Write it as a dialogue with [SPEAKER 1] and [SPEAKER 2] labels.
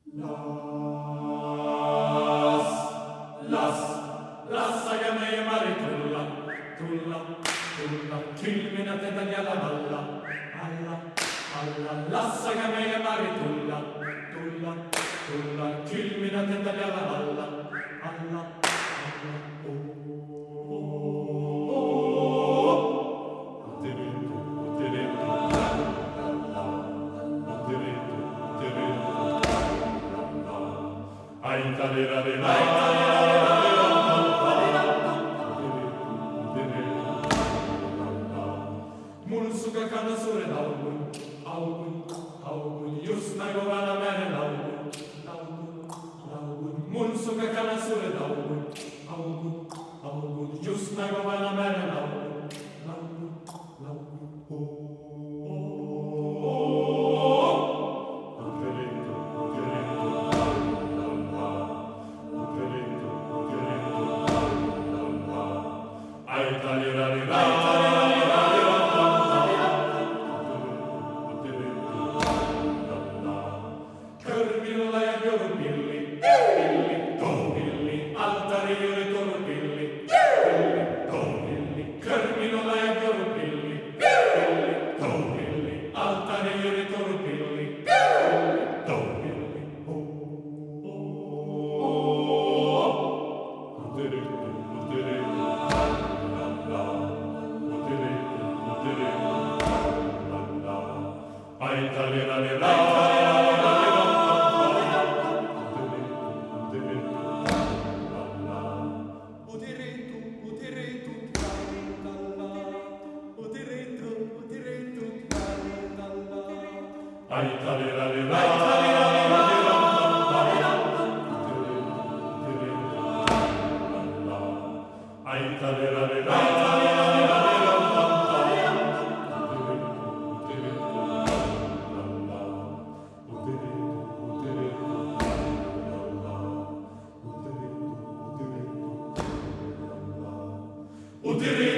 [SPEAKER 1] Lass säga mig Mari tulla, till mina täta gälla alla. Lass säga mig Mari tulla, till mina täta gälla alla. Mun suka kana suuren augun, just när går alla männen augun. Mun suka kana suuren augun, just när går alla männen augun. Körvilulla ja joulupilli, pilli, altari juuri torpilli, pilli, körvilulla ja joulupilli, pilli, altari juuri torpilli, Udiri